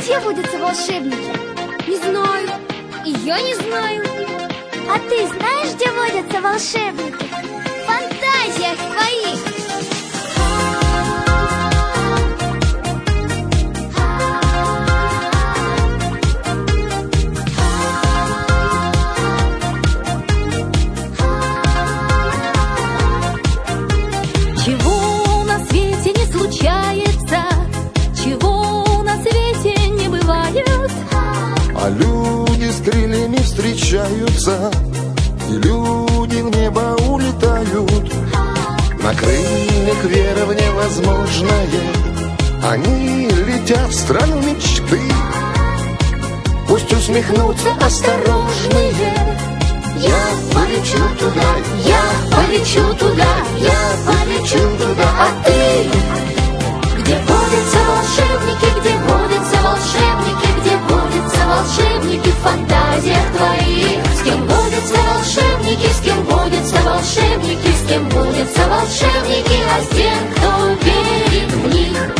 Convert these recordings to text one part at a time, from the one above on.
Где водятся волшебники? Не знаю. И я не знаю. А ты знаешь, где водятся волшебники? В фантазиях твоих. Чего на свете не случается, чего на свете не бывает. А люди с крыльями встречаются, и люди в небо улетают. На крыльях веры в невозможное, они летят в страну мечты. Пусть усмехнутся осторожные. Я полечу туда, я полечу туда, я полечу туда. А ты? Где водятся волшебники, где водятся волшебники, где водятся волшебники в фантазиях твоих. С кем водятся волшебники, с кем водятся волшебники, с кем водятся волшебники, а с тем, кто верит в них.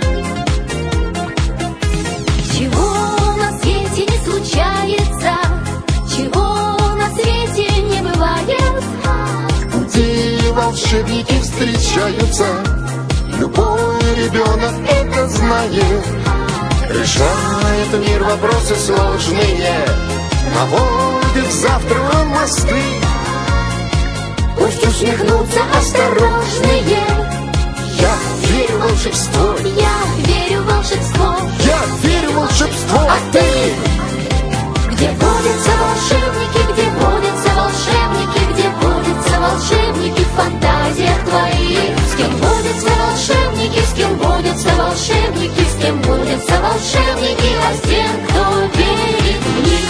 Чего на свете не случается, чего на свете не бывает. Где волшебники встречаются, любой ребенок это знает. Решает мир вопросы сложные, наводит завтра мосты. Пусть усмехнутся осторожные. Я верю в волшебство, Я верю в волшебство. я верю в волшебство. А ты? Где водятся волшебники, где водятся волшебники, где водятся волшебники в фантазиях твоих. С кем водятся волшебники, с кем водятся волшебники, с кем водятся волшебники, а с тем, кто верит в них.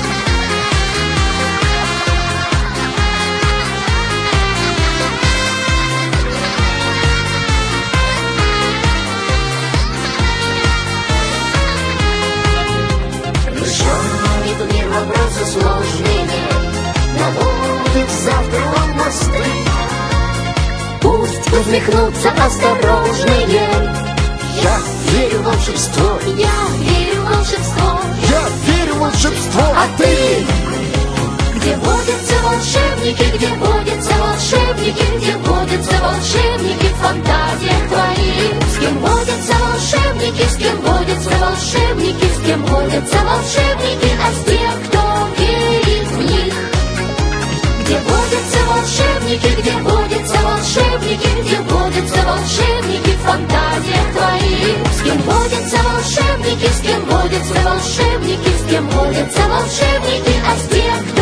Решает мир вопросы сложные, наводит завтра мосты. Пусть усмехнутся осторожные. Я верю в волшебство, Я верю в волшебство. я верю в волшебство. А ты? Где водятся волшебники, где водятся волшебники, где водятся волшебники в фантазиях твоих. С кем водятся волшебники, с кем водятся волшебники, с кем водятся волшебники, а с тех, кто верит в них. Где водятся волшебники, где водятся волшебники, где водятся волшебники в фантазиях твоих. С кем водятся волшебники, с кем водятся волшебники, с кем водятся волшебники, а с тех,